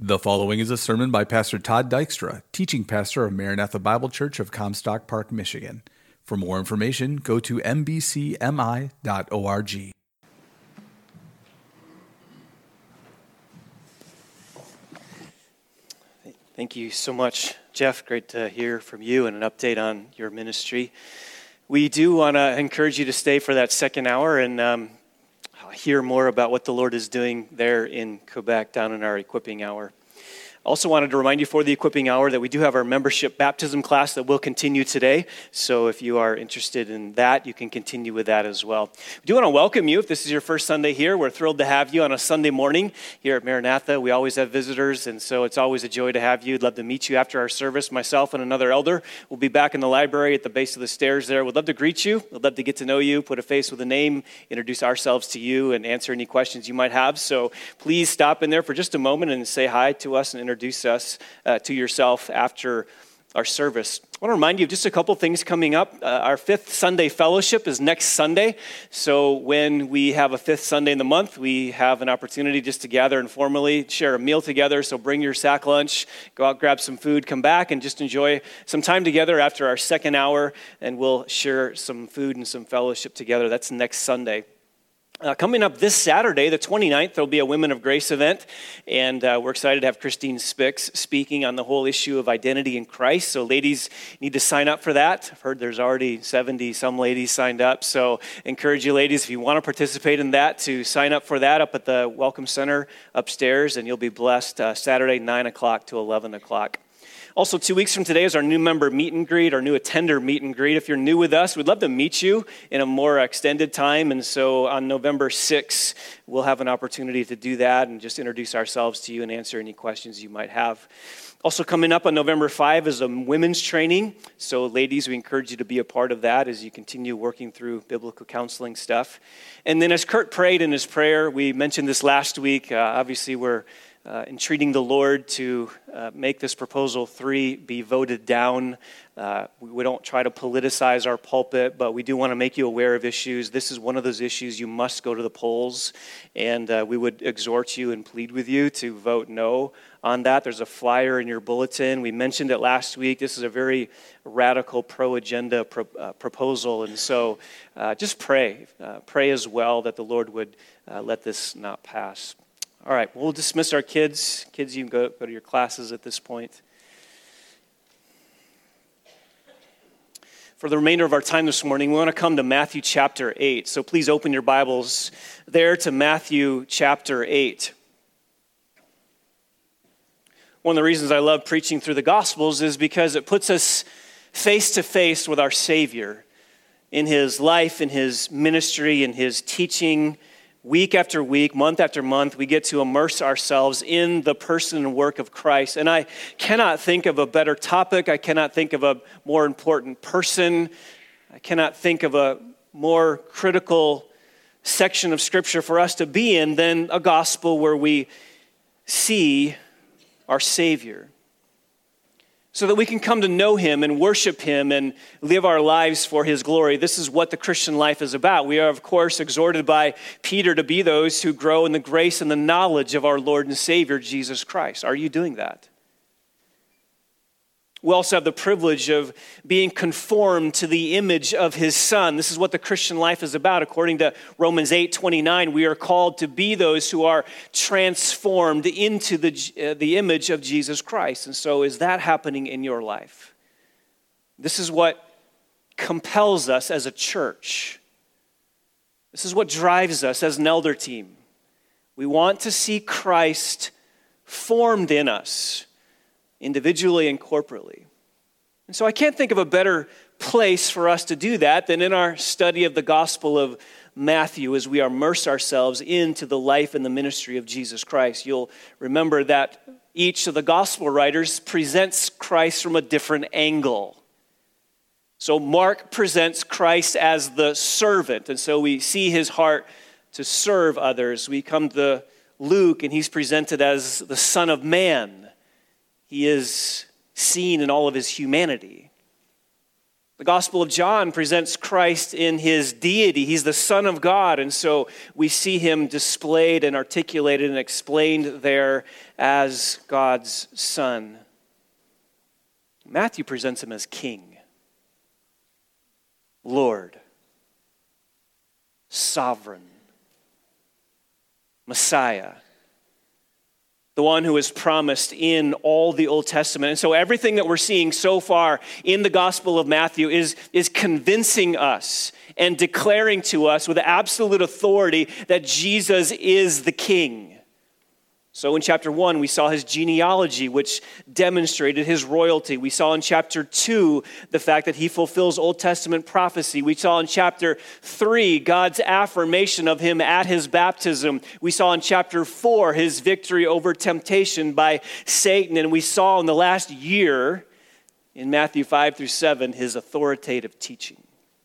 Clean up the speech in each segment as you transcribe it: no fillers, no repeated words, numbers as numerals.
The following is a sermon by Pastor Todd Dykstra, teaching pastor of Maranatha Bible Church of Comstock Park, Michigan. For more information, go to mbcmi.org. Thank you so much, Jeff. Great to hear from you and an update on your ministry. We do want to encourage you to stay for that second hour and hear more about what the Lord is doing there in Quebec down in our equipping hour. Also wanted to remind you for the equipping hour that we do have our membership baptism class that will continue today. So if you are interested in that, you can continue with that as well. We do want to welcome you. If this is your first Sunday here, we're thrilled to have you on a Sunday morning here at Maranatha. We always have visitors, and so it's always a joy to have you. I'd love to meet you after our service. Myself and another elder will be back in the library at the base of the stairs there. We'd love to greet you. We'd love to get to know you, put a face with a name, introduce ourselves to you, and answer any questions you might have. So please stop in there for just a moment and say hi to us and introduce us to yourself after our service. I want to remind you of just a couple things coming up. Our fifth Sunday fellowship is next Sunday. So when we have a fifth Sunday in the month, we have an opportunity just to gather informally, share a meal together. So bring your sack lunch, go out, grab some food, come back, and just enjoy some time together after our second hour, and we'll share some food and some fellowship together. That's next Sunday. Coming up this Saturday, the 29th, there'll be a Women of Grace event, and we're excited to have Christine Spix speaking on the whole issue of identity in Christ. So ladies need to sign up for that. I've heard there's already 70-some ladies signed up, so encourage you ladies, if you want to participate in that, to sign up for that up at the Welcome Center upstairs, and you'll be blessed Saturday, 9 o'clock to 11 o'clock. Also, 2 weeks from today is our new member meet and greet, our new attender meet and greet. If you're new with us, we'd love to meet you in a more extended time. And so on November 6th, we'll have an opportunity to do that and just introduce ourselves to you and answer any questions you might have. Also coming up on November 5 is a women's training. So ladies, we encourage you to be a part of that as you continue working through biblical counseling stuff. And then as Kurt prayed in his prayer, we mentioned this last week, obviously we're entreating the Lord to make this proposal 3 be voted down. We don't try to politicize our pulpit, but we do want to make you aware of issues. This is one of those issues you must go to the polls, and we would exhort you and plead with you to vote no on that. There's a flyer in your bulletin. We mentioned it last week. This is a very radical pro-agenda proposal, and so just pray. Pray as well that the Lord would let this not pass. All right, we'll dismiss our kids. Kids, you can go to your classes at this point. For the remainder of our time this morning, we want to come to Matthew chapter 8. So please open your Bibles there to Matthew chapter 8. One of the reasons I love preaching through the Gospels is because it puts us face to face with our Savior in His life, in His ministry, in His teaching. Week after week, month after month, we get to immerse ourselves in the person and work of Christ. And I cannot think of a better topic. I cannot think of a more important person. I cannot think of a more critical section of Scripture for us to be in than a gospel where we see our Savior, so that we can come to know Him and worship Him and live our lives for His glory. This is what the Christian life is about. We are, of course, exhorted by Peter to be those who grow in the grace and the knowledge of our Lord and Savior, Jesus Christ. Are you doing that? We also have the privilege of being conformed to the image of His Son. This is what the Christian life is about. According to Romans 8:29, we are called to be those who are transformed into the image of Jesus Christ. And so is that happening in your life? This is what compels us as a church. This is what drives us as an elder team. We want to see Christ formed in us, individually and corporately. And so I can't think of a better place for us to do that than in our study of the Gospel of Matthew as we immerse ourselves into the life and the ministry of Jesus Christ. You'll remember that each of the Gospel writers presents Christ from a different angle. So Mark presents Christ as the servant, and so we see his heart to serve others. We come to Luke, and he's presented as the Son of Man. He is seen in all of his humanity. The Gospel of John presents Christ in his deity. He's the Son of God, and so we see him displayed and articulated and explained there as God's Son. Matthew presents him as King, Lord, Sovereign, Messiah, the one who is promised in all the Old Testament. And so everything that we're seeing so far in the Gospel of Matthew is convincing us and declaring to us with absolute authority that Jesus is the King. So in chapter 1, we saw his genealogy, which demonstrated his royalty. We saw in chapter 2 the fact that he fulfills Old Testament prophecy. We saw in chapter 3 God's affirmation of him at his baptism. We saw in chapter 4 his victory over temptation by Satan. And we saw in the last year, in Matthew 5 through 7, his authoritative teaching.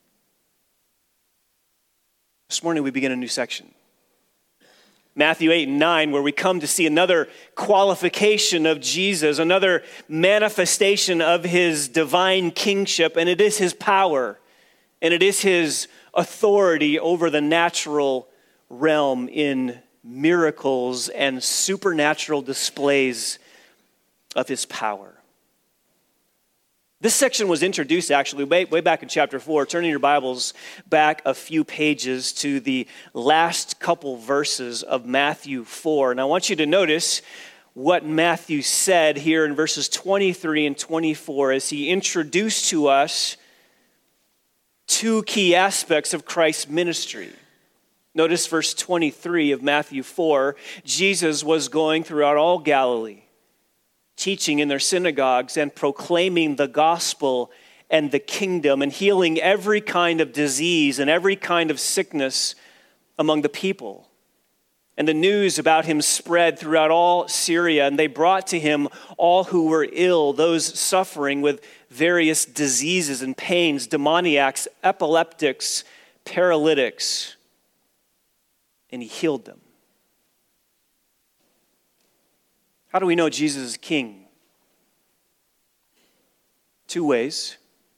This morning we begin a new section. Matthew 8 and 9, where we come to see another qualification of Jesus, another manifestation of his divine kingship, and it is his power, and it is his authority over the natural realm in miracles and supernatural displays of his power. This section was introduced actually way back in chapter 4. Turning your Bibles back a few pages to the last couple verses of Matthew 4. And I want you to notice what Matthew said here in verses 23 and 24 as he introduced to us two key aspects of Christ's ministry. Notice verse 23 of Matthew 4. Jesus was going throughout all Galilee, teaching in their synagogues and proclaiming the gospel and the kingdom and healing every kind of disease and every kind of sickness among the people. And the news about him spread throughout all Syria, and they brought to him all who were ill, those suffering with various diseases and pains, demoniacs, epileptics, paralytics, and he healed them. How do we know Jesus is king? Two ways.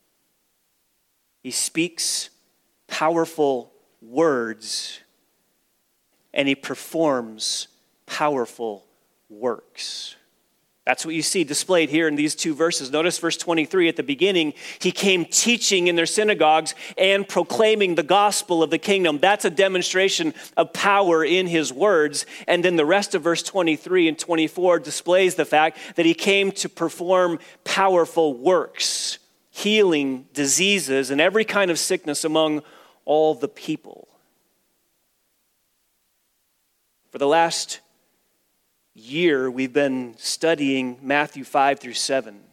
He speaks powerful words, and he performs powerful works. That's what you see displayed here in these two verses. Notice verse 23 at the beginning. He came teaching in their synagogues and proclaiming the gospel of the kingdom. That's a demonstration of power in his words. And then the rest of verse 23 and 24 displays the fact that he came to perform powerful works, healing diseases and every kind of sickness among all the people. For the last year, we've been studying Matthew 5 through 7.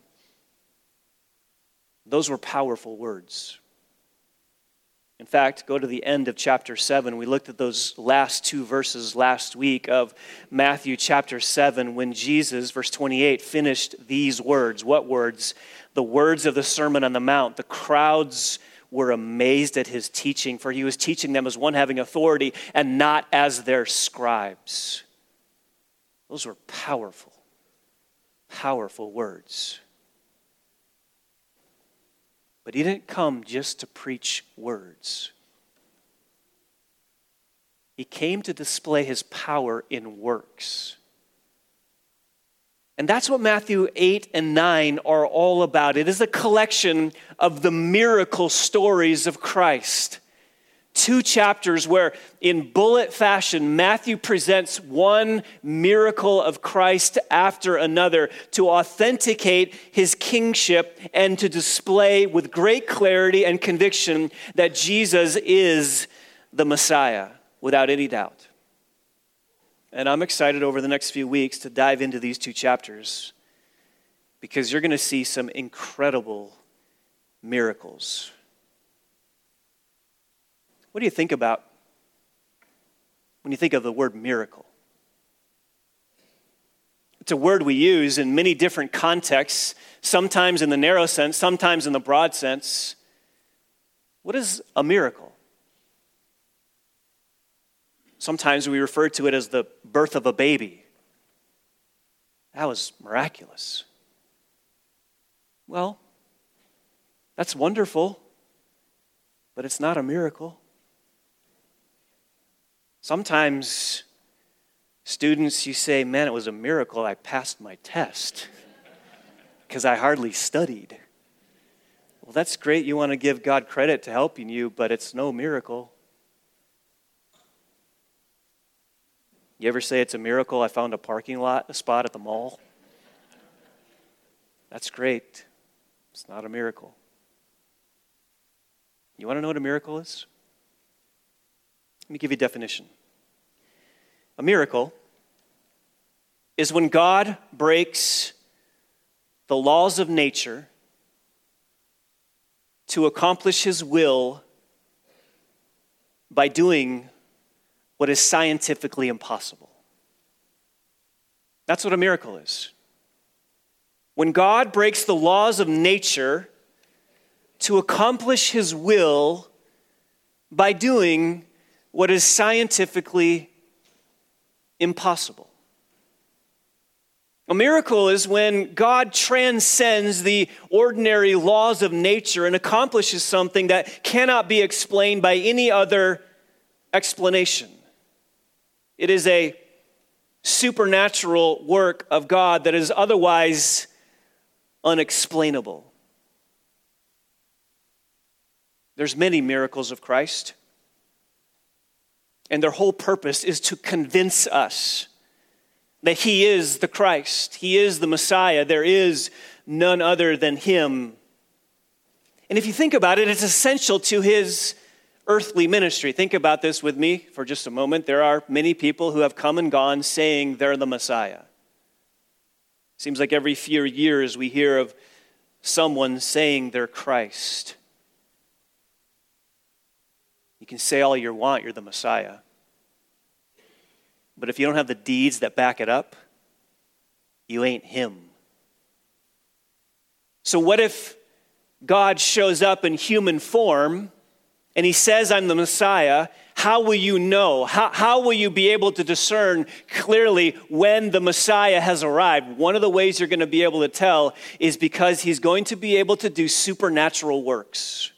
Those were powerful words. In fact, go to the end of chapter 7. We looked at those last two verses last week of Matthew chapter 7 when Jesus, verse 28, finished these words. What words? The words of the Sermon on the Mount. The crowds were amazed at his teaching, for he was teaching them as one having authority and not as their scribes. Those were powerful, powerful words. But he didn't come just to preach words. He came to display his power in works. And that's what Matthew 8 and 9 are all about. It is a collection of the miracle stories of Christ. Two chapters where, in bullet fashion, Matthew presents one miracle of Christ after another to authenticate his kingship and to display with great clarity and conviction that Jesus is the Messiah, without any doubt. And I'm excited over the next few weeks to dive into these two chapters because you're going to see some incredible miracles. What do you think about when you think of the word miracle? It's a word we use in many different contexts, sometimes in the narrow sense, sometimes in the broad sense. What is a miracle? Sometimes we refer to it as the birth of a baby. That was miraculous. Well, That's wonderful, but it's not a miracle. Sometimes students, you say, man, it was a miracle I passed my test because I hardly studied. Well, that's great. You want to give God credit to helping you, but it's no miracle. You ever say it's a miracle I found a spot at the mall? That's great. It's not a miracle. You want to know what a miracle is? Let me give you a definition. A miracle is when God breaks the laws of nature to accomplish his will by doing what is scientifically impossible. That's what a miracle is. When God breaks the laws of nature to accomplish his will by doing what is scientifically impossible. A miracle is when God transcends the ordinary laws of nature and accomplishes something that cannot be explained by any other explanation. It is a supernatural work of God that is otherwise unexplainable. There's many miracles of Christ, and their whole purpose is to convince us that he is the Christ. He is the Messiah. There is none other than him. And if you think about it, it's essential to his earthly ministry. Think about this with me for just a moment. There are many people who have come and gone saying they're the Messiah. Seems like every few years we hear of someone saying they're Christ. You can say all you want, you're the Messiah. But if you don't have the deeds that back it up, you ain't him. So what if God shows up in human form and he says, I'm the Messiah? How will you know? How will you be able to discern clearly when the Messiah has arrived? One of the ways you're going to be able to tell is because he's going to be able to do supernatural works.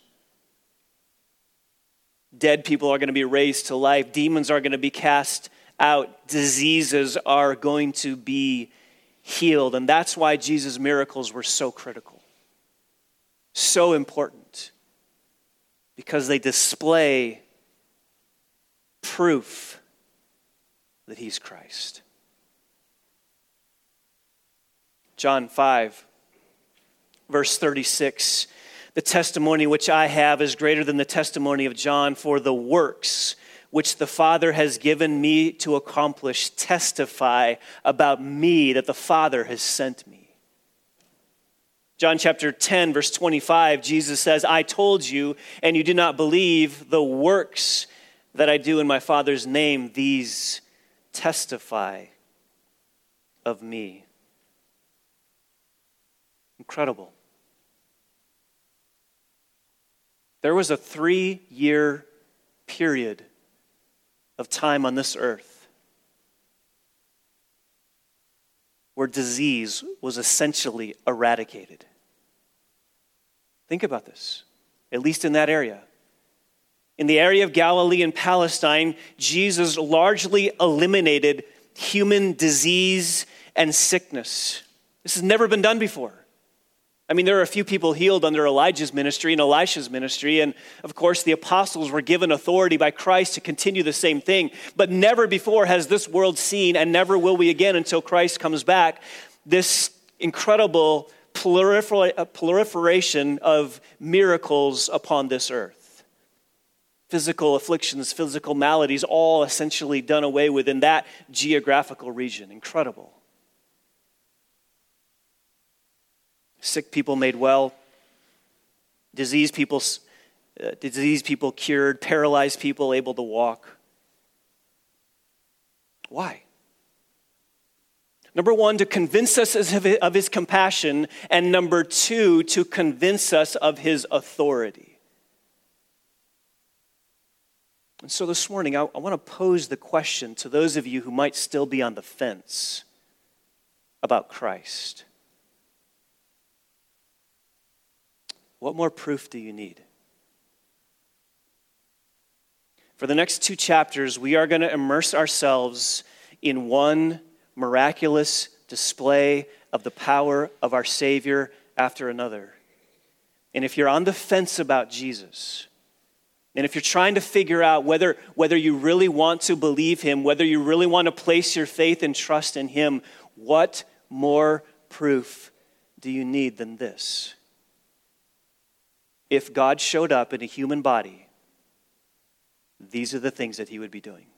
Dead people are going to be raised to life. Demons are going to be cast out. Diseases are going to be healed. And that's why Jesus' miracles were so critical, so important, because they display proof that he's Christ. John 5, verse 36, the testimony which I have is greater than the testimony of John, for the works which the Father has given me to accomplish testify about me that the Father has sent me. John chapter 10, verse 25, Jesus says, I told you, and you did not believe. The works that I do in my Father's name, these testify of me. Incredible. There was a 3-year period of time on this earth where disease was essentially eradicated. Think about this, at least in that area. In the area of Galilee and Palestine, Jesus largely eliminated human disease and sickness. This has never been done before. I mean, there are a few people healed under Elijah's ministry and Elisha's ministry, and of course the apostles were given authority by Christ to continue the same thing, but never before has this world seen, and never will we again until Christ comes back, this incredible proliferation of miracles upon this earth. Physical afflictions, physical maladies, all essentially done away with in that geographical region. Incredible. Sick people made well, diseased people cured, paralyzed people able to walk. Why? Number one, to convince us of his compassion, and number two, to convince us of his authority. And so this morning, I want to pose the question to those of you who might still be on the fence about Christ. What more proof do you need? For the next 2 chapters, we are going to immerse ourselves in one miraculous display of the power of our Savior after another. And if you're on the fence about Jesus, and if you're trying to figure out whether you really want to believe him, whether you really want to place your faith and trust in him, what more proof do you need than this? If God showed up in a human body, these are the things that he would be doing.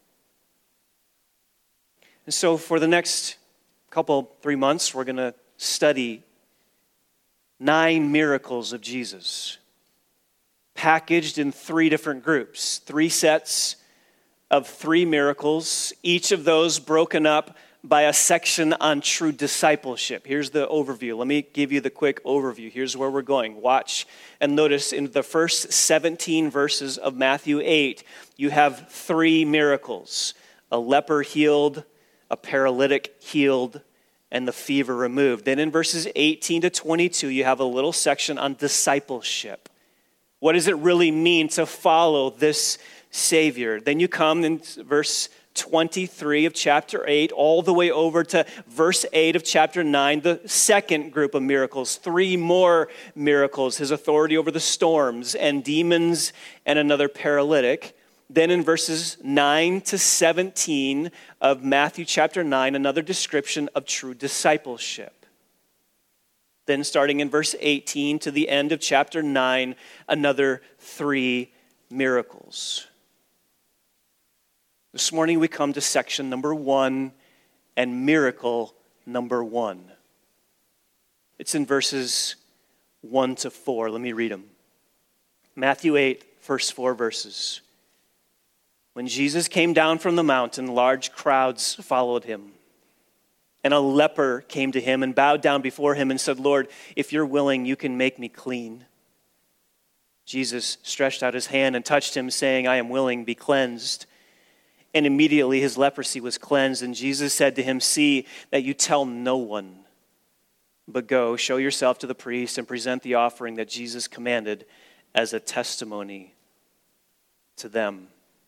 And so for the next 3 months, we're going to study 9 miracles of Jesus, packaged in 3 different groups, 3 sets of 3 miracles, each of those broken up by a section on true discipleship. Here's the overview. Let me give you the quick overview. Here's where we're going. Watch and notice in the first 17 verses of Matthew 8, you have 3 miracles: a leper healed, a paralytic healed, and the fever removed. Then in verses 18 to 22, you have a little section on discipleship. What does it really mean to follow this Savior? Then you come in verse 23 of chapter 8, all the way over to verse 8 of chapter 9, the second group of miracles, 3 more miracles: his authority over the storms and demons and another paralytic. Then in verses 9 to 17 of Matthew chapter 9, another description of true discipleship. Then starting in verse 18 to the end of chapter 9, another 3 miracles. This morning we come to section number 1 and miracle number 1. It's in verses 1 to 4. Let me read them. Matthew 8, first 4 verses. When Jesus came down from the mountain, large crowds followed him. And a leper came to him and bowed down before him and said, "Lord, if you're willing, you can make me clean." Jesus stretched out his hand and touched him, saying, "I am willing, be cleansed." And immediately his leprosy was cleansed. And Jesus said to him, "See that you tell no one, but go, show yourself to the priest and present the offering that Jesus commanded as a testimony to them."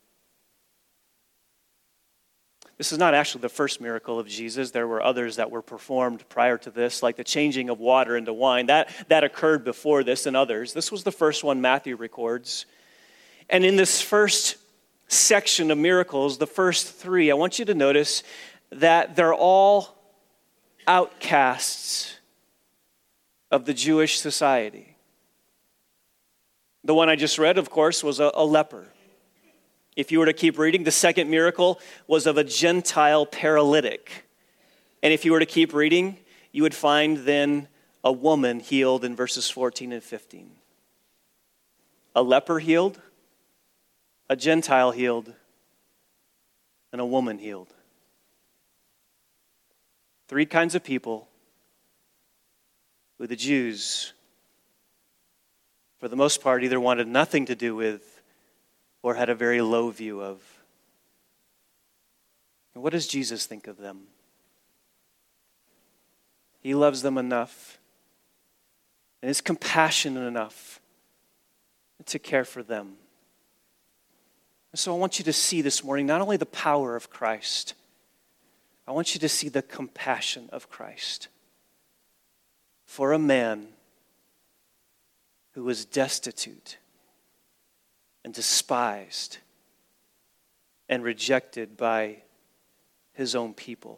This is not actually the first miracle of Jesus. There were others that were performed prior to this, like the changing of water into wine. That occurred before this and others. This was the first one Matthew records. And in this first section of miracles, the first 3, I want you to notice that they're all outcasts of the Jewish society. The one I just read, of course, was a leper. If you were to keep reading, the second miracle was of a Gentile paralytic. And if you were to keep reading, you would find then a woman healed in verses 14 and 15. A leper healed, a Gentile healed, and a woman healed. 3 kinds of people who the Jews, for the most part, either wanted nothing to do with or had a very low view of. And what does Jesus think of them? He loves them enough and is compassionate enough to care for them. And so I want you to see this morning not only the power of Christ, I want you to see the compassion of Christ for a man who was destitute and despised and rejected by his own people.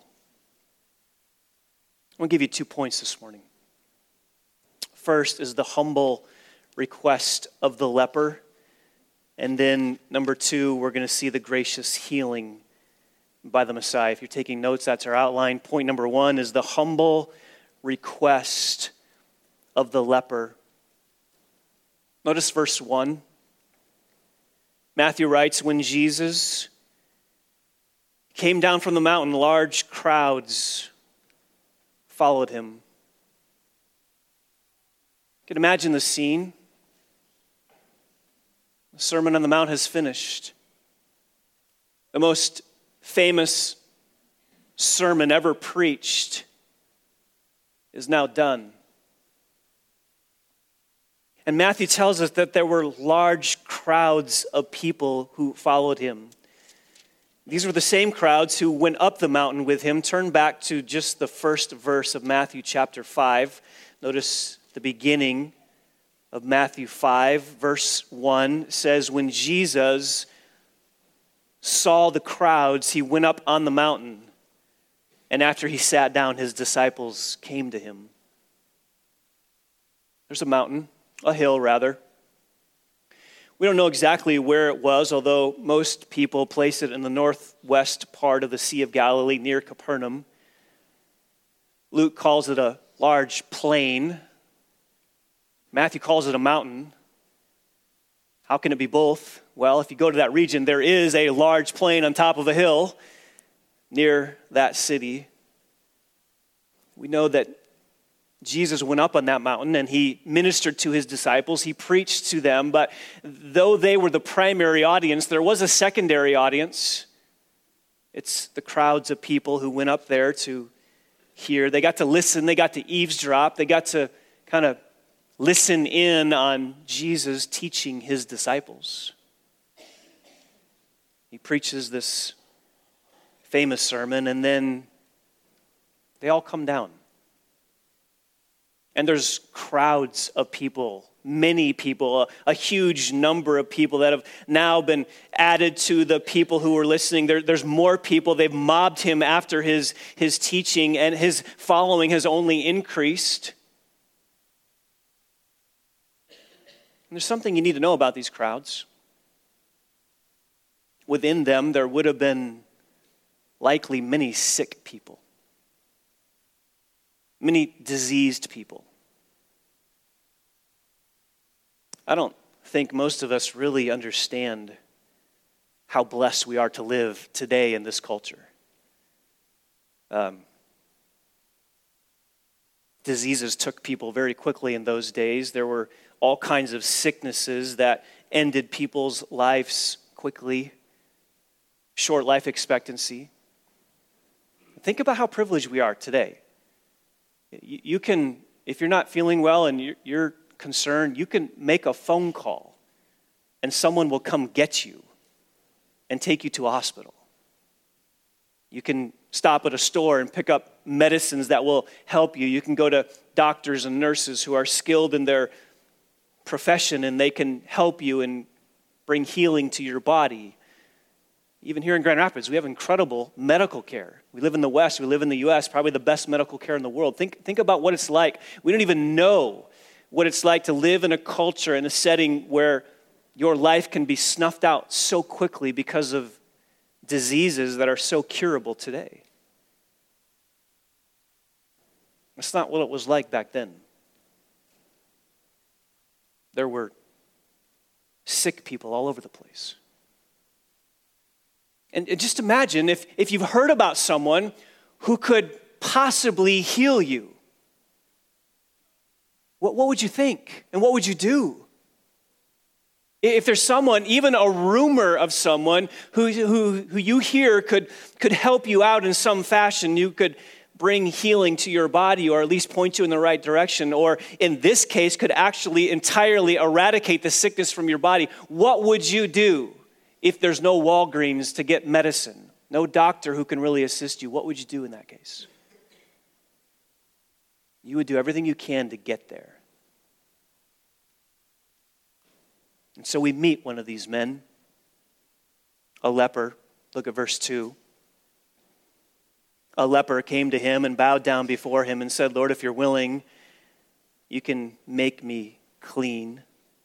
I'm going to give you 2 points this morning. First is the humble request of the leper. And then number 2, we're going to see the gracious healing by the Messiah. If you're taking notes, that's our outline. Point number 1 is the humble request of the leper. Notice verse 1. Matthew writes, when Jesus came down from the mountain, large crowds followed him. You can imagine the scene. The Sermon on the Mount has finished. The most famous sermon ever preached is now done. And Matthew tells us that there were large crowds of people who followed him. These were the same crowds who went up the mountain with him. Turn back to just the first verse of Matthew chapter 5. Notice the beginning of Matthew 5, verse 1 says, when Jesus saw the crowds, he went up on the mountain. And after he sat down, his disciples came to him. There's a mountain, a hill rather. We don't know exactly where it was, although most people place it in the northwest part of the Sea of Galilee near Capernaum. Luke calls it a large plain. Matthew calls it a mountain. How can it be both? Well, if you go to that region, there is a large plain on top of a hill near that city. We know that Jesus went up on that mountain and he ministered to his disciples. He preached to them, but though they were the primary audience, there was a secondary audience. It's the crowds of people who went up there to hear. They got to listen. They got to eavesdrop. They got to kind of listen in on Jesus teaching his disciples. He preaches this famous sermon, and then they all come down. And there's crowds of people, many people, a huge number of people that have now been added to the people who were listening. There's more people. They've mobbed him after his teaching, and his following has only increased. And there's something you need to know about these crowds. Within them, there would have been likely many sick people, many diseased people. I don't think most of us really understand how blessed we are to live today in this culture. Diseases took people very quickly in those days. There were all kinds of sicknesses that ended people's lives quickly, short life expectancy. Think about how privileged we are today. You can, if you're not feeling well and you're concerned, you can make a phone call and someone will come get you and take you to a hospital. You can stop at a store and pick up medicines that will help you. You can go to doctors and nurses who are skilled in their profession and they can help you and bring healing to your body. Even here in Grand Rapids, we have incredible medical care. We live in the West, we live in the U.S., probably the best medical care in the world. Think about what it's like. We don't even know what it's like to live in a culture, in a setting where your life can be snuffed out so quickly because of diseases that are so curable today. That's not what it was like back then. There were sick people all over the place. And just imagine if you've heard about someone who could possibly heal you. What would you think? And what would you do? If there's someone, even a rumor of someone who you hear could help you out in some fashion, you could bring healing to your body or at least point you in the right direction, or in this case could actually entirely eradicate the sickness from your body, what would you do if there's no Walgreens to get medicine, no doctor who can really assist you? What would you do in that case? You would do everything you can to get there. And so we meet one of these men, a leper. Look at verse 2. A leper came to him and bowed down before him and said, "Lord, if you're willing, you can make me clean."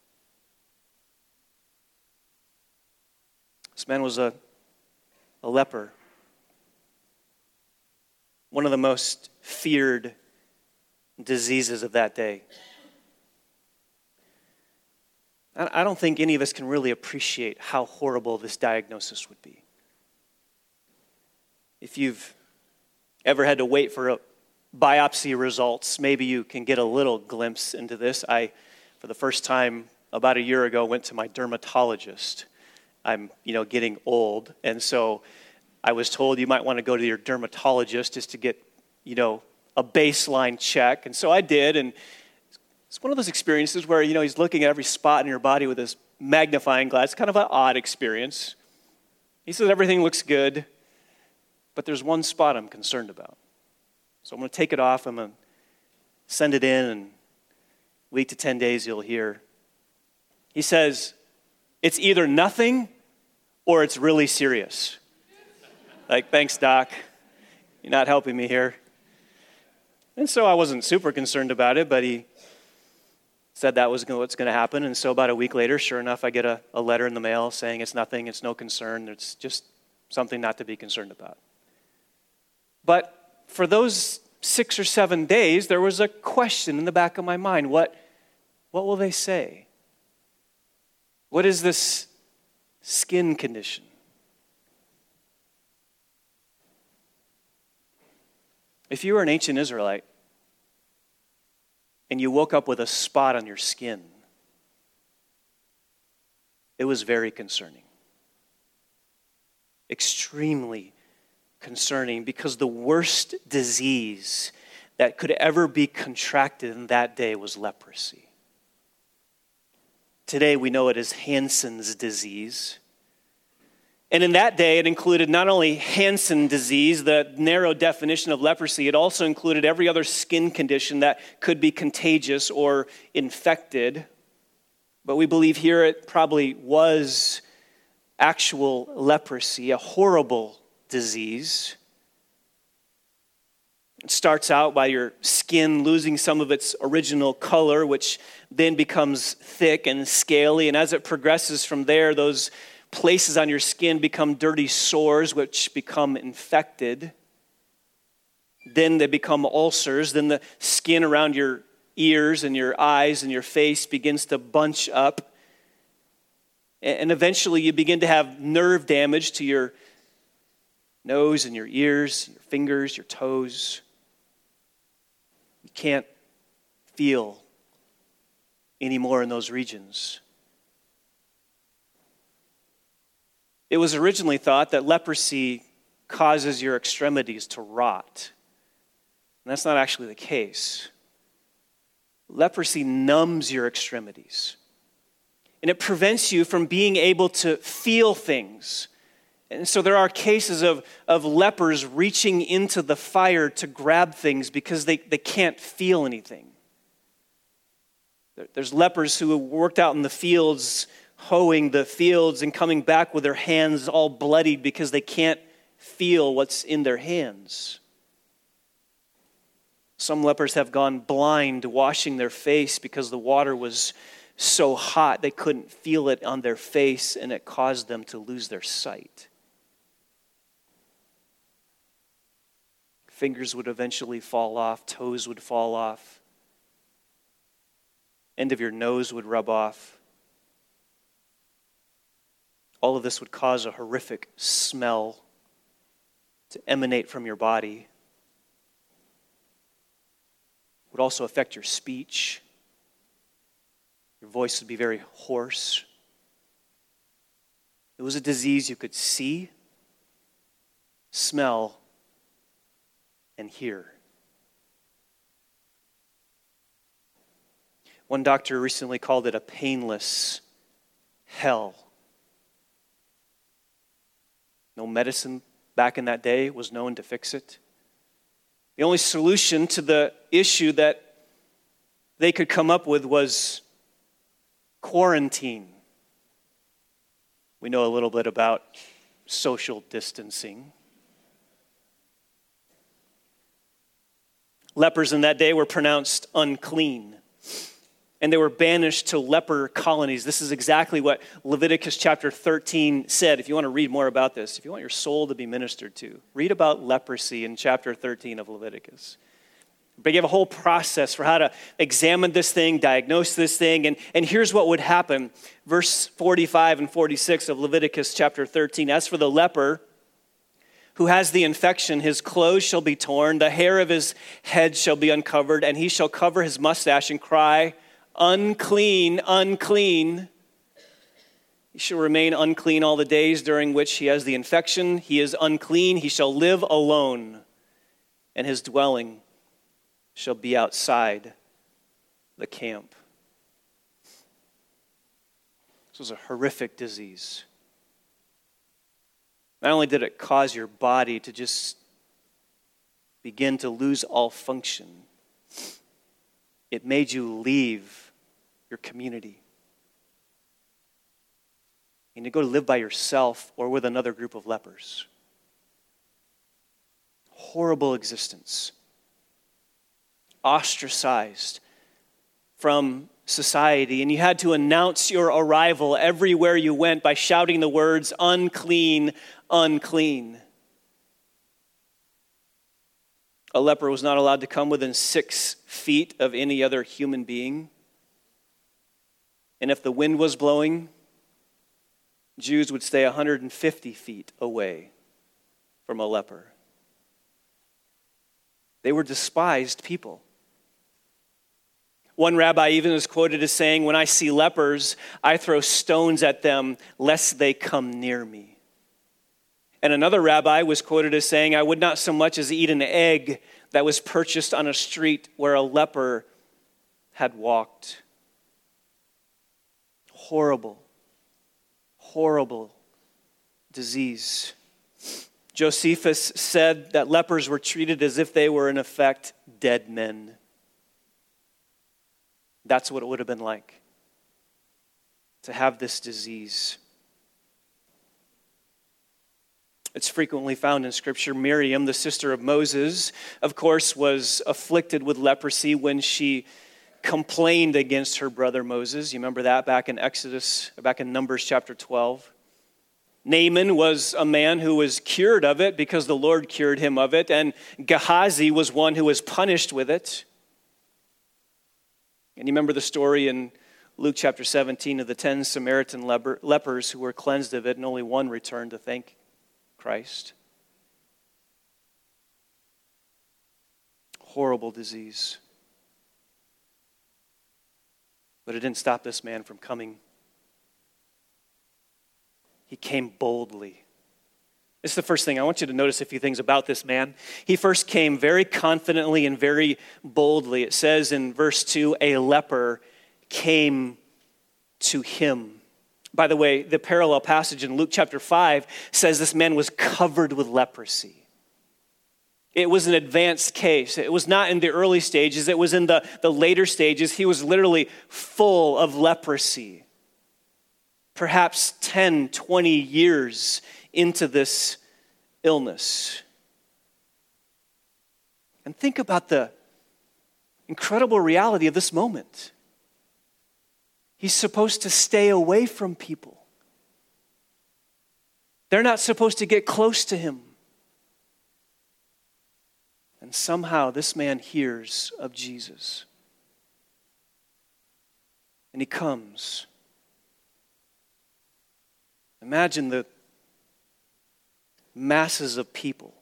This man was a leper. One of the most feared diseases of that day. I don't think any of us can really appreciate how horrible this diagnosis would be. If you've ever had to wait for biopsy results, maybe you can get a little glimpse into this. I, for the first time about a year ago, went to my dermatologist. I'm, getting old, and so I was told you might want to go to your dermatologist just to get, a baseline check. And so I did, and It's one of those experiences where, he's looking at every spot in your body with this magnifying glass. It's kind of an odd experience. He says everything looks good, but there's one spot I'm concerned about. So I'm going to take it off. I'm going to send it in, and a week to 10 days you'll hear. He says, it's either nothing or it's really serious. Like, thanks, Doc. You're not helping me here. And so I wasn't super concerned about it, but he said that was what's going to happen. And so about a week later, sure enough, I get a letter in the mail saying it's nothing, it's no concern, it's just something not to be concerned about. But for those 6 or 7 days, there was a question in the back of my mind. What will they say? What is this skin condition? If you were an ancient Israelite and you woke up with a spot on your skin, it was very concerning. Extremely concerning, because the worst disease that could ever be contracted in that day was leprosy. Today we know it as Hansen's disease. And in that day, it included not only Hansen disease, the narrow definition of leprosy, it also included every other skin condition that could be contagious or infected. But we believe here it probably was actual leprosy, a horrible disease. It starts out by your skin losing some of its original color, which then becomes thick and scaly. And as it progresses from there, those places on your skin become dirty sores, which become infected. Then they become ulcers. Then the skin around your ears and your eyes and your face begins to bunch up. And eventually you begin to have nerve damage to your nose and your ears, your fingers, your toes. You can't feel anymore in those regions. It was originally thought that leprosy causes your extremities to rot. And that's not actually the case. Leprosy numbs your extremities. And it prevents you from being able to feel things. And so there are cases of lepers reaching into the fire to grab things because they can't feel anything. There's lepers who worked out in the fields, hoeing the fields and coming back with their hands all bloodied because they can't feel what's in their hands. Some lepers have gone blind washing their face because the water was so hot they couldn't feel it on their face, and it caused them to lose their sight. Fingers would eventually fall off, toes would fall off, end of your nose would rub off. All of this would cause a horrific smell to emanate from your body. It would also affect your speech. Your voice would be very hoarse. It was a disease you could see, smell, and hear. One doctor recently called it a painless hell. No medicine back in that day was known to fix it. The only solution to the issue that they could come up with was quarantine. We know a little bit about social distancing. Lepers in that day were pronounced unclean, and they were banished to leper colonies. This is exactly what Leviticus chapter 13 said. If you want to read more about this, if you want your soul to be ministered to, read about leprosy in chapter 13 of Leviticus. They gave a whole process for how to examine this thing, diagnose this thing, and here's what would happen. Verse 45 and 46 of Leviticus chapter 13. As for the leper who has the infection, his clothes shall be torn, the hair of his head shall be uncovered, and he shall cover his mustache and cry, unclean, unclean. He shall remain unclean all the days during which he has the infection. He is unclean. He shall live alone, and his dwelling shall be outside the camp. This was a horrific disease. Not only did it cause your body to just begin to lose all function, it made you leave your community and to go to live by yourself or with another group of lepers. Horrible existence. Ostracized from society, and you had to announce your arrival everywhere you went by shouting the words, "Unclean, unclean." A leper was not allowed to come within 6 feet of any other human being. And if the wind was blowing, Jews would stay 150 feet away from a leper. They were despised people. One rabbi even is quoted as saying, "When I see lepers, I throw stones at them lest they come near me." And another rabbi was quoted as saying, "I would not so much as eat an egg that was purchased on a street where a leper had walked." Horrible, horrible disease. Josephus said that lepers were treated as if they were, in effect, dead men. That's what it would have been like to have this disease. It's frequently found in Scripture. Miriam, the sister of Moses, of course, was afflicted with leprosy when she complained against her brother Moses. You remember that back in Numbers chapter 12. Naaman was a man who was cured of it because the Lord cured him of it, and Gehazi was one who was punished with it. And you remember the story in Luke chapter 17 of the 10 Samaritan lepers who were cleansed of it, and only one returned to thank Christ. Horrible disease. But it didn't stop this man from coming. He came boldly. This is the first thing. I want you to notice a few things about this man. He first came very confidently and very boldly. It says in verse 2, a leper came to him. By the way, the parallel passage in Luke chapter 5 says this man was covered with leprosy. It was an advanced case. It was not in the early stages. It was in the later stages. He was literally full of leprosy. Perhaps 10, 20 years into this illness. And think about the incredible reality of this moment. He's supposed to stay away from people. They're not supposed to get close to him. And somehow this man hears of Jesus. And he comes. Imagine the masses of people.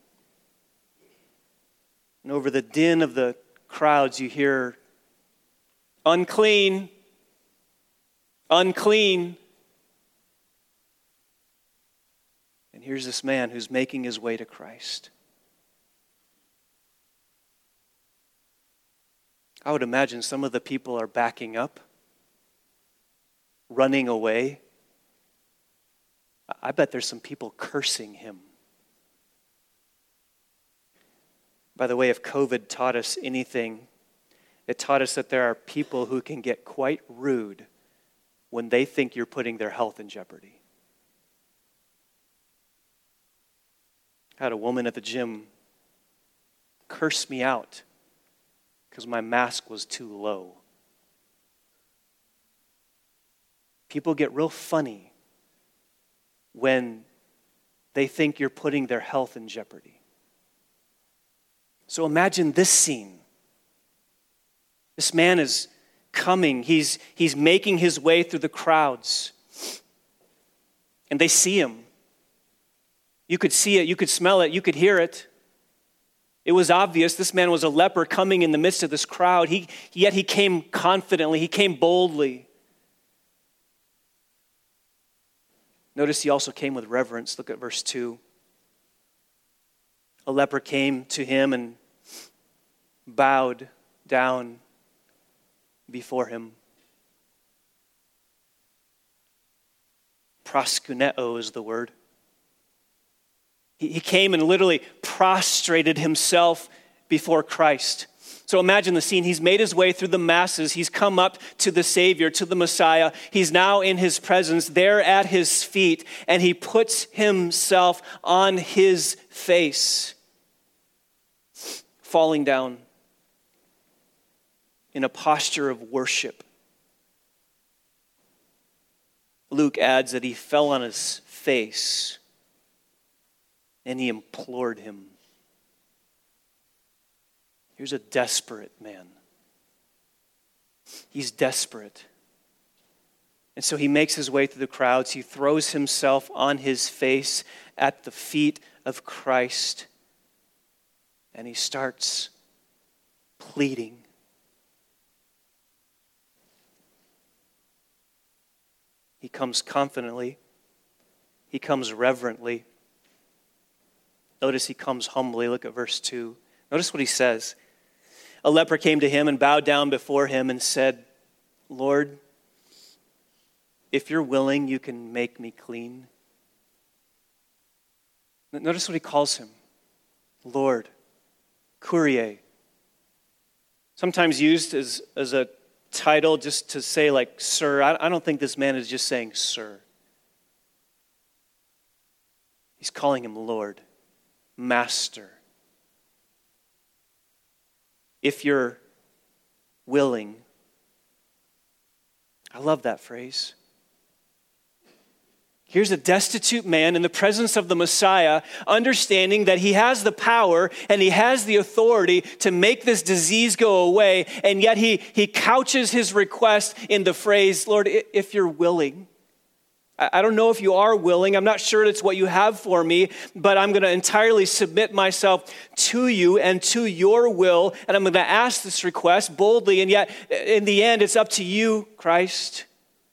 And over the din of the crowds, you hear, "Unclean, unclean." And here's this man who's making his way to Christ. I would imagine some of the people are backing up, running away. I bet there's some people cursing him. By the way, if COVID taught us anything, it taught us that there are people who can get quite rude when they think you're putting their health in jeopardy. I had a woman at the gym curse me out because my mask was too low. People get real funny when they think you're putting their health in jeopardy. So imagine this scene. This man is coming. He's making his way through the crowds. And they see him. You could see it, you could smell it, you could hear it. It was obvious this man was a leper coming in the midst of this crowd. Yet he came confidently, he came boldly. Notice he also came with reverence. Look at verse 2. A leper came to him and bowed down before him. Proskuneo is the word. He came and literally prostrated himself before Christ. So imagine the scene. He's made his way through the masses. He's come up to the Savior, to the Messiah. He's now in his presence, there at his feet, and he puts himself on his face, falling down in a posture of worship. Luke adds that he fell on his face and he implored him. Here's a desperate man. He's desperate. And so he makes his way through the crowds. He throws himself on his face at the feet of Christ. And he starts pleading. He comes confidently. He comes reverently. Notice he comes humbly. Look at verse 2. Notice what he says. A leper came to him and bowed down before him and said, Lord, if you're willing, you can make me clean. Notice what he calls him. Lord, Kyrie. Sometimes used as a title just to say like, sir. I don't think this man is just saying sir. He's calling him Lord, Master. If you're willing. I love that phrase. Here's a destitute man in the presence of the Messiah, understanding that he has the power and he has the authority to make this disease go away, and yet he couches his request in the phrase, Lord, if you're willing. I don't know if you are willing. I'm not sure it's what you have for me, but I'm going to entirely submit myself to you and to your will, and I'm going to ask this request boldly, and yet in the end, it's up to you, Christ.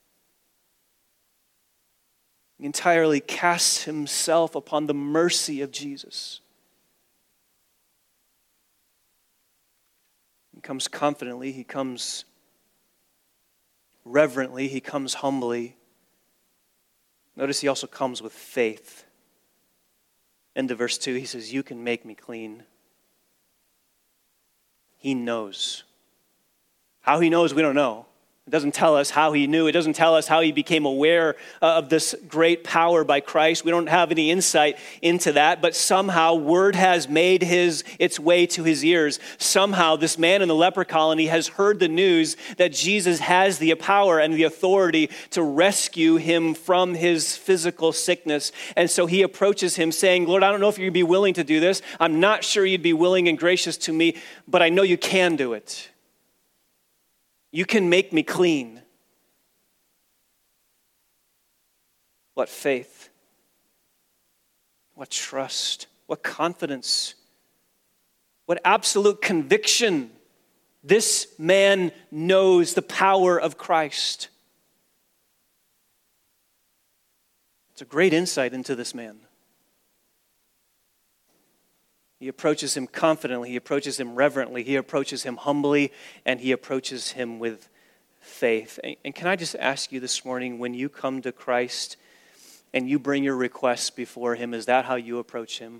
He entirely casts himself upon the mercy of Jesus. He comes confidently, he comes reverently, he comes humbly. Notice he also comes with faith. End of verse 2, he says, you can make me clean. He knows. How he knows, we don't know. It doesn't tell us how he knew. It doesn't tell us how he became aware of this great power by Christ. We don't have any insight into that, but somehow word has made its way to his ears. Somehow this man in the leper colony has heard the news that Jesus has the power and the authority to rescue him from his physical sickness. And so he approaches him saying, Lord, I don't know if you'd be willing to do this. I'm not sure you'd be willing and gracious to me, but I know you can do it. You can make me clean. What faith, what trust, what confidence, what absolute conviction. This man knows the power of Christ. It's a great insight into this man. He approaches him confidently, he approaches him reverently, he approaches him humbly, and he approaches him with faith. And can I just ask you this morning, when you come to Christ and you bring your requests before him, is that how you approach him?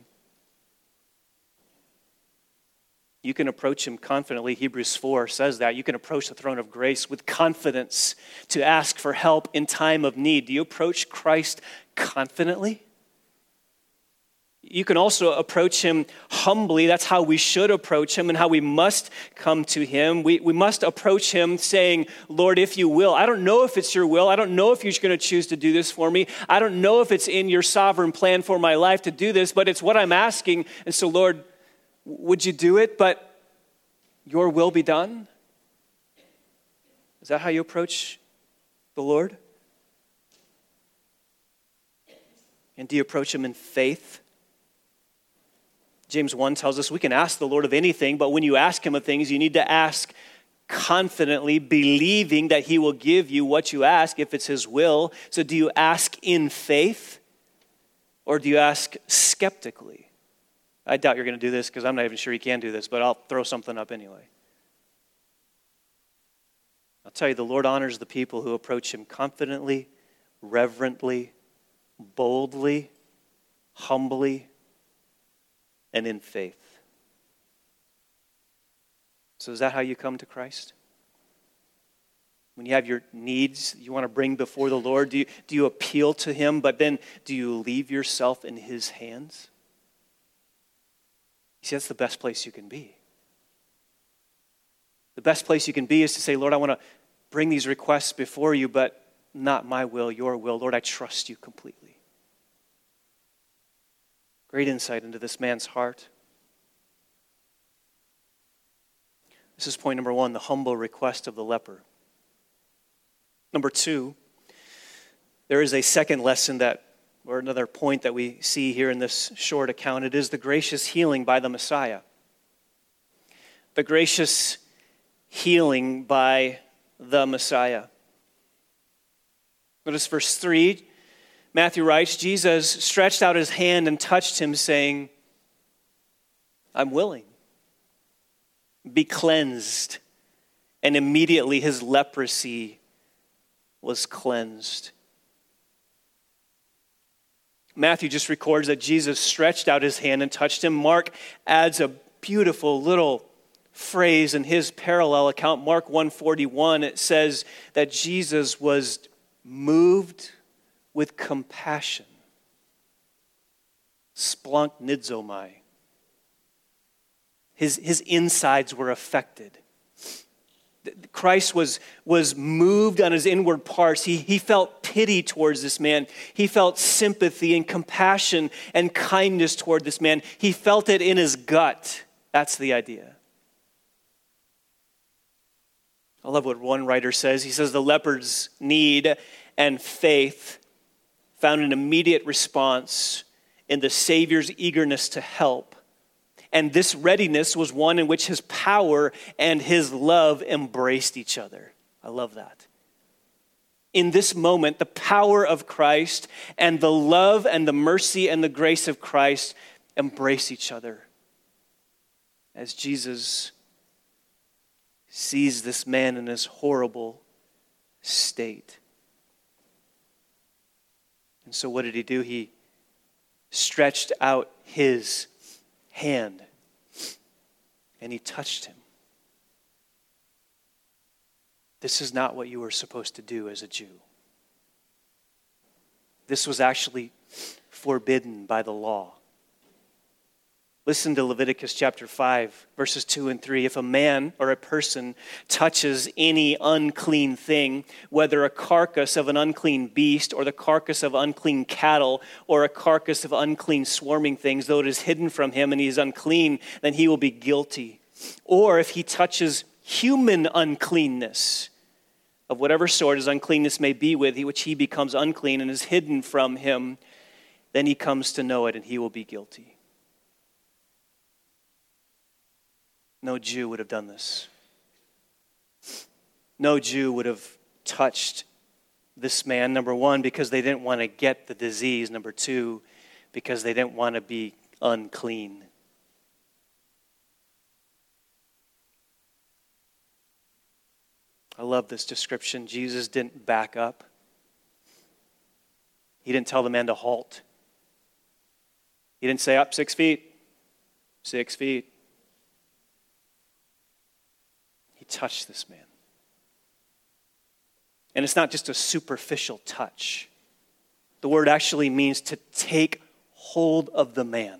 You can approach him confidently. Hebrews 4 says that. You can approach the throne of grace with confidence to ask for help in time of need. Do you approach Christ confidently? You can also approach him humbly. That's how we should approach him and how we must come to him. We must approach him saying, Lord, if you will. I don't know if it's your will. I don't know if you're going to choose to do this for me. I don't know if it's in your sovereign plan for my life to do this, but it's what I'm asking. And so, Lord, would you do it? But your will be done? Is that how you approach the Lord? And do you approach him in faith? James 1 tells us we can ask the Lord of anything, but when you ask him of things, you need to ask confidently, believing that he will give you what you ask if it's his will. So do you ask in faith or do you ask skeptically? I doubt you're going to do this because I'm not even sure he can do this, but I'll throw something up anyway. tell you, the Lord honors the people who approach him confidently, reverently, boldly, humbly, and in faith. So is that how you come to Christ? When you have your needs you want to bring before the Lord, do you appeal to him, but then do you leave yourself in his hands? See, that's the best place you can be. The best place you can be is to say, Lord, I want to bring these requests before you, but not my will, your will. Lord, I trust you completely. Great insight into this man's heart. This is point number one, the humble request of the leper. Number two, there is a second lesson or another point that we see here in this short account. It is the gracious healing by the Messiah. The gracious healing by the Messiah. Notice verse 3. Matthew writes, Jesus stretched out his hand and touched him, saying, I'm willing. Be cleansed. And immediately his leprosy was cleansed. Matthew just records that Jesus stretched out his hand and touched him. Mark adds a beautiful little phrase in his parallel account. Mark 1:41, it says that Jesus was moved with compassion. Splunk nidzomai. His insides were affected. Christ was moved on his inward parts. He felt pity towards this man. He felt sympathy and compassion and kindness toward this man. He felt it in his gut. That's the idea. I love what one writer says. He says the leper's need and faith found an immediate response in the Savior's eagerness to help. And this readiness was one in which his power and his love embraced each other. I love that. In this moment, the power of Christ and the love and the mercy and the grace of Christ embrace each other as Jesus sees this man in his horrible state. And so what did he do? He stretched out his hand and he touched him. This is not what you were supposed to do as a Jew. This was actually forbidden by the law. Listen to Leviticus chapter 5, verses 2 and 3. If a man or a person touches any unclean thing, whether a carcass of an unclean beast or the carcass of unclean cattle or a carcass of unclean swarming things, though it is hidden from him and he is unclean, then he will be guilty. Or if he touches human uncleanness, of whatever sort his uncleanness may be with, which he becomes unclean and is hidden from him, then he comes to know it and he will be guilty. No Jew would have done this. No Jew would have touched this man, number one, because they didn't want to get the disease. Number two, because they didn't want to be unclean. I love this description. Jesus didn't back up. He didn't tell the man to halt. He didn't say, up 6 feet, 6 feet. He touched this man. And it's not just a superficial touch. The word actually means to take hold of the man.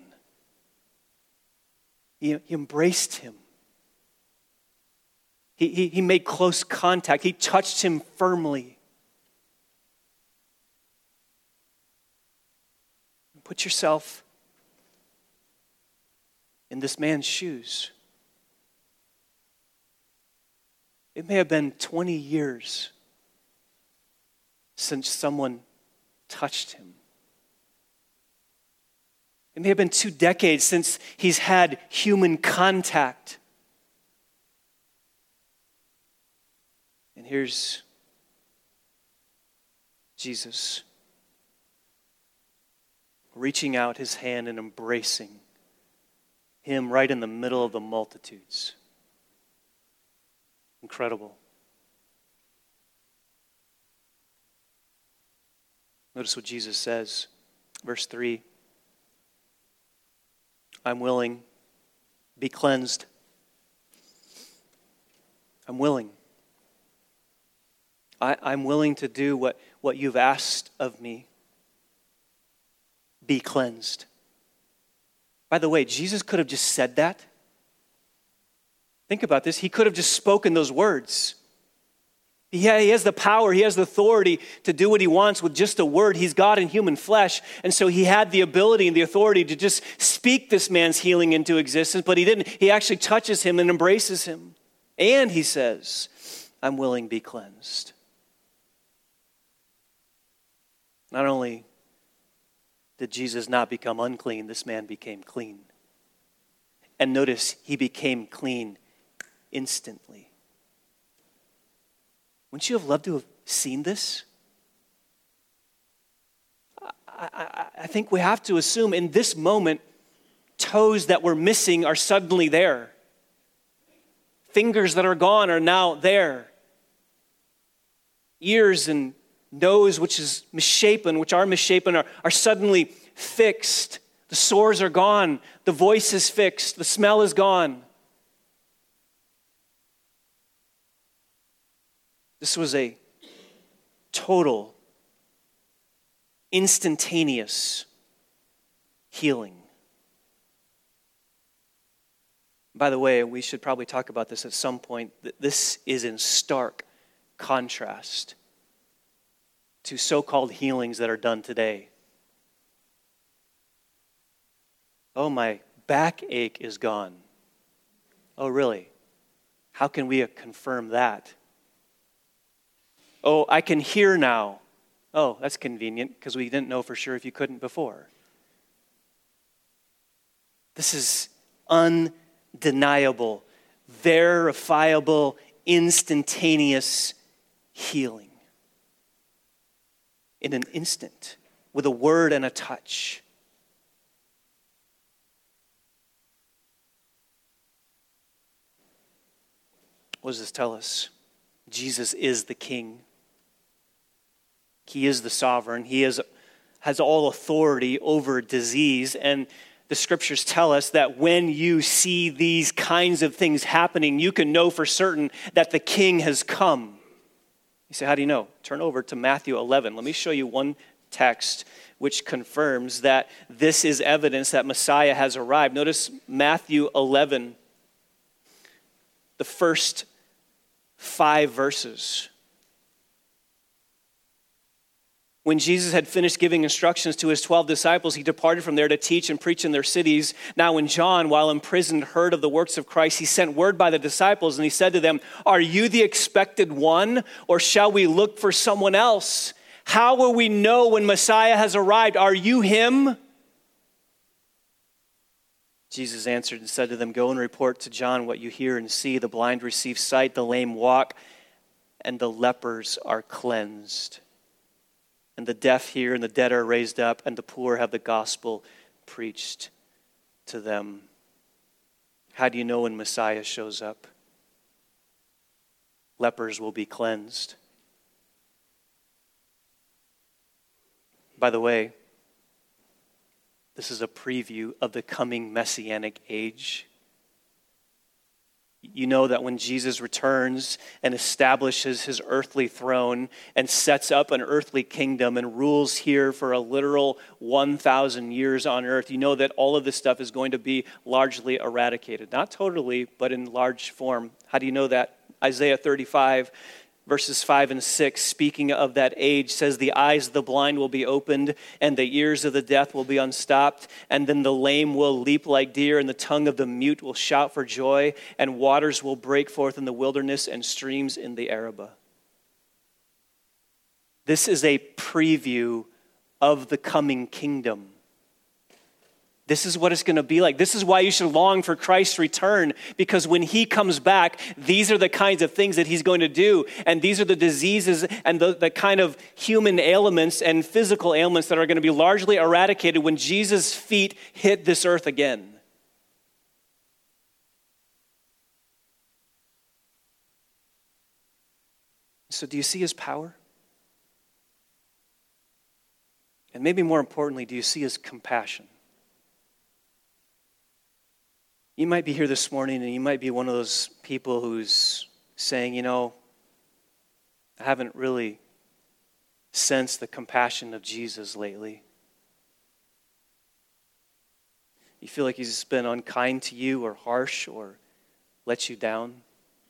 He embraced him. He made close contact. He touched him firmly. Put yourself in this man's shoes. It may have been 20 years since someone touched him. It may have been 2 decades since he's had human contact. And here's Jesus reaching out his hand and embracing him right in the middle of the multitudes. Incredible. Notice what Jesus says. Verse 3. I'm willing. Be cleansed. I'm willing. I'm willing to do what you've asked of me. Be cleansed. By the way, Jesus could have just said that. Think about this. He could have just spoken those words. He has the power, he has the authority to do what he wants with just a word. He's God in human flesh. And so he had the ability and the authority to just speak this man's healing into existence, but he didn't. He actually touches him and embraces him. And he says, I'm willing, be cleansed. Not only did Jesus not become unclean, this man became clean. And notice, he became clean instantly. Wouldn't you have loved to have seen this? I think we have to assume in this moment, toes that were missing are suddenly there. Fingers that are gone are now there. Ears and nose, which are misshapen, are suddenly fixed. The sores are gone. The voice is fixed. The smell is gone. This was a total, instantaneous healing. By the way, we should probably talk about this at some point. This is in stark contrast to so-called healings that are done today. Oh, my backache is gone. Oh, really? How can we confirm that? Oh, I can hear now. Oh, that's convenient because we didn't know for sure if you couldn't before. This is undeniable, verifiable, instantaneous healing. In an instant, with a word and a touch. What does this tell us? Jesus is the King. He is the sovereign. He has all authority over disease. And the scriptures tell us that when you see these kinds of things happening, you can know for certain that the King has come. You say, how do you know? Turn over to Matthew 11. Let me show you one text which confirms that this is evidence that Messiah has arrived. Notice Matthew 11, the first 5 verses. When Jesus had finished giving instructions to his 12 disciples, he departed from there to teach and preach in their cities. Now when John, while imprisoned, heard of the works of Christ, he sent word by the disciples, and he said to them, are you the expected one, or shall we look for someone else? How will we know when Messiah has arrived? Are you him? Jesus answered and said to them, go and report to John what you hear and see. The blind receive sight, the lame walk, and the lepers are cleansed. And the deaf hear, and the dead are raised up, and the poor have the gospel preached to them. How do you know when Messiah shows up? Lepers will be cleansed. By the way, this is a preview of the coming Messianic age. You know that when Jesus returns and establishes his earthly throne and sets up an earthly kingdom and rules here for a literal 1,000 years on earth, you know that all of this stuff is going to be largely eradicated. Not totally, but in large form. How do you know that? Isaiah 35, verses 5 and 6, speaking of that age, says, the eyes of the blind will be opened, and the ears of the deaf will be unstopped, and then the lame will leap like deer, and the tongue of the mute will shout for joy, and waters will break forth in the wilderness and streams in the Arabah. This is a preview of the coming kingdom. This is what it's going to be like. This is why you should long for Christ's return, because when he comes back, these are the kinds of things that he's going to do. And these are the diseases and the kind of human ailments and physical ailments that are going to be largely eradicated when Jesus' feet hit this earth again. So do you see his power? And maybe more importantly, do you see his compassion? You might be here this morning and you might be one of those people who's saying, I haven't really sensed the compassion of Jesus lately. You feel like he's been unkind to you or harsh or let you down.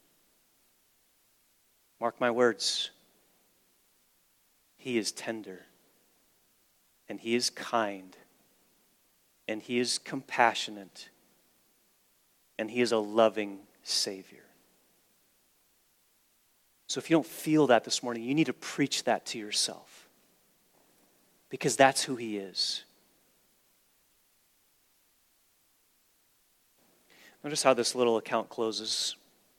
Mark my words. He is tender, and he is kind, and he is compassionate, and he is a loving Savior. So if you don't feel that this morning, you need to preach that to yourself, because that's who he is. Notice how this little account closes.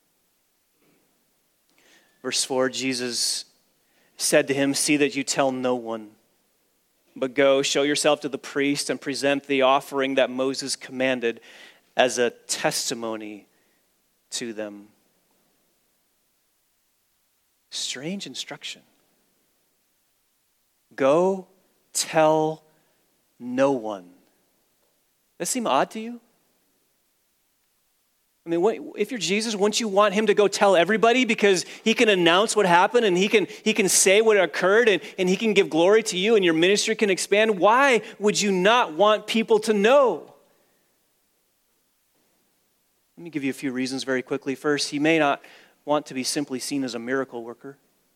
Verse 4, Jesus said to him, "See that you tell no one, but go, show yourself to the priest and present the offering that Moses commanded as a testimony to them." Strange instruction. Go, tell no one. Does that seem odd to you? I mean, if you're Jesus, wouldn't you want him to go tell everybody because he can announce what happened and he can say what occurred and he can give glory to you and your ministry can expand? Why would you not want people to know? Let me give you a few reasons very quickly. First, he may not want to be simply seen as a miracle worker.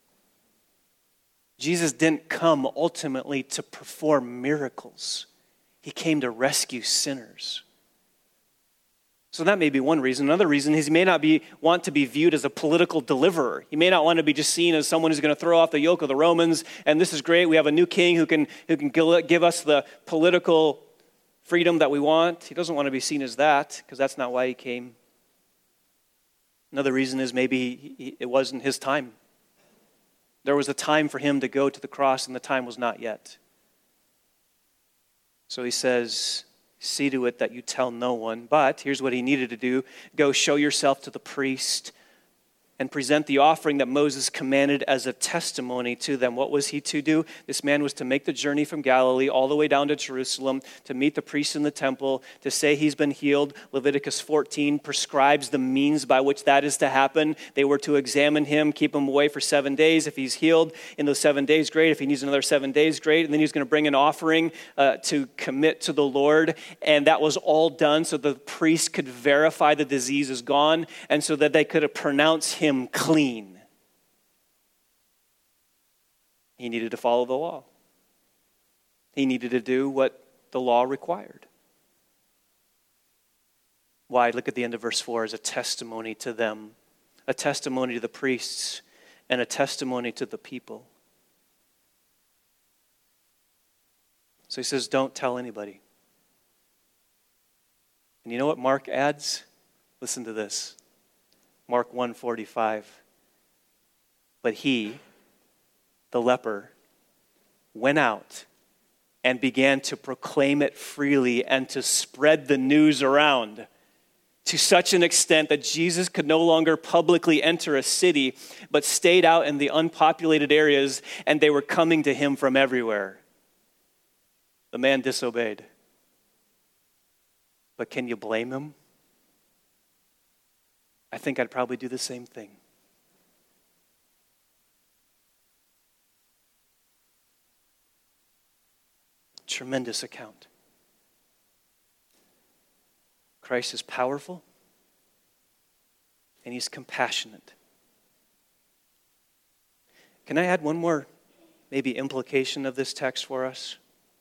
Jesus didn't come ultimately to perform miracles. He came to rescue sinners. So that may be one reason. Another reason is he may not want to be viewed as a political deliverer. He may not want to be just seen as someone who's going to throw off the yoke of the Romans, and this is great, we have a new king who can give us the political freedom that we want. He doesn't want to be seen as that, because that's not why he came. Another reason is maybe it wasn't his time. There was a time for him to go to the cross, and the time was not yet. So he says, see to it that you tell no one. But here's what he needed to do. Go show yourself to the priest and present the offering that Moses commanded as a testimony to them. What was he to do? This man was to make the journey from Galilee all the way down to Jerusalem to meet the priest in the temple, to say he's been healed. Leviticus 14 prescribes the means by which that is to happen. They were to examine him, keep him away for 7 days. If he's healed in those 7 days, great. If he needs another 7 days, great. And then he's going to bring an offering to commit to the Lord. And that was all done so the priest could verify the disease is gone and so that they could pronounce him clean. He needed to follow the law. He needed to do what the law required. Why? Look at the end of verse 4 as a testimony to them, a testimony to the priests, and a testimony to the people. So he says, don't tell anybody. And you know what Mark adds? Listen to this. Mark 1:45. But he, the leper, went out and began to proclaim it freely and to spread the news around to such an extent that Jesus could no longer publicly enter a city, but stayed out in the unpopulated areas, and they were coming to him from everywhere. The man disobeyed. But can you blame him? I think I'd probably do the same thing. Tremendous account. Christ is powerful and he's compassionate. Can I add one more maybe implication of this text for us?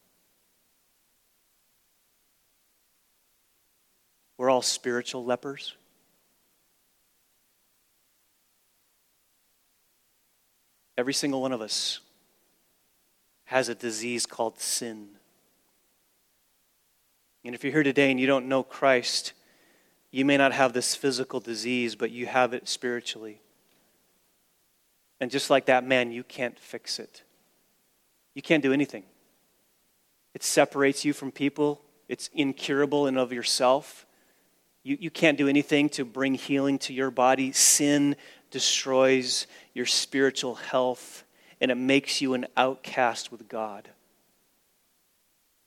We're all spiritual lepers. Every single one of us has a disease called sin. And if you're here today and you don't know Christ, you may not have this physical disease, but you have it spiritually. And just like that man, you can't fix it. You can't do anything. It separates you from people. It's incurable in of yourself. You can't do anything to bring healing to your body. Sin destroys your spiritual health, and it makes you an outcast with God.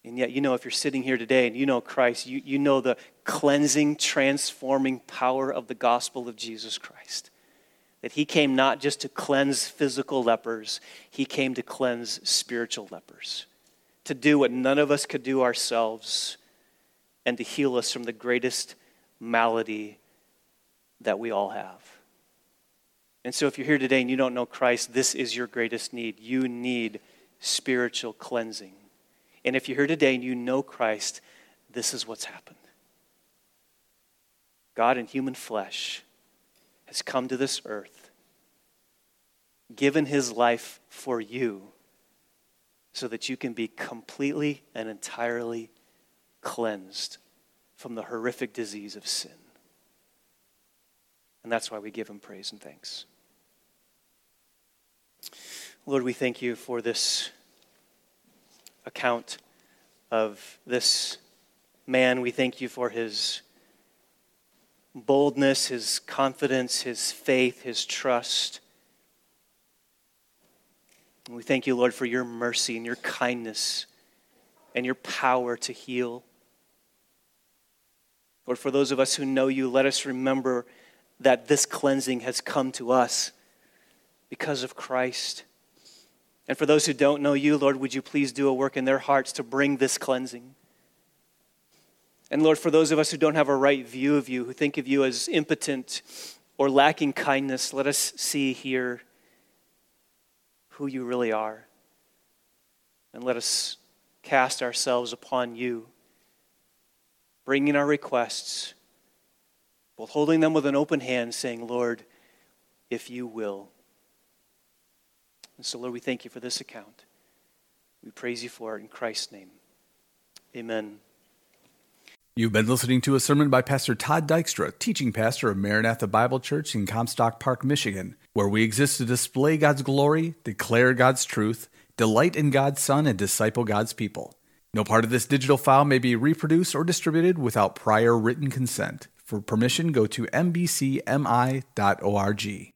And yet, if you're sitting here today and you know Christ, you know the cleansing, transforming power of the gospel of Jesus Christ. That he came not just to cleanse physical lepers, he came to cleanse spiritual lepers. To do what none of us could do ourselves, and to heal us from the greatest malady that we all have. And so if you're here today and you don't know Christ, this is your greatest need. You need spiritual cleansing. And if you're here today and you know Christ, this is what's happened. God in human flesh has come to this earth, given his life for you so that you can be completely and entirely cleansed from the horrific disease of sin. And that's why we give him praise and thanks. Lord, we thank you for this account of this man. We thank you for his boldness, his confidence, his faith, his trust. And we thank you, Lord, for your mercy and your kindness and your power to heal. Lord, for those of us who know you, let us remember that this cleansing has come to us because of Christ. And for those who don't know you, Lord, would you please do a work in their hearts to bring this cleansing? And Lord, for those of us who don't have a right view of you, who think of you as impotent or lacking kindness, let us see here who you really are. And let us cast ourselves upon you, bringing our requests, both holding them with an open hand, saying, Lord, if you will. And so, Lord, we thank you for this account. We praise you for it in Christ's name. Amen. You've been listening to a sermon by Pastor Todd Dykstra, teaching pastor of Maranatha Bible Church in Comstock Park, Michigan, where we exist to display God's glory, declare God's truth, delight in God's Son, and disciple God's people. No part of this digital file may be reproduced or distributed without prior written consent. For permission, go to mbcmi.org.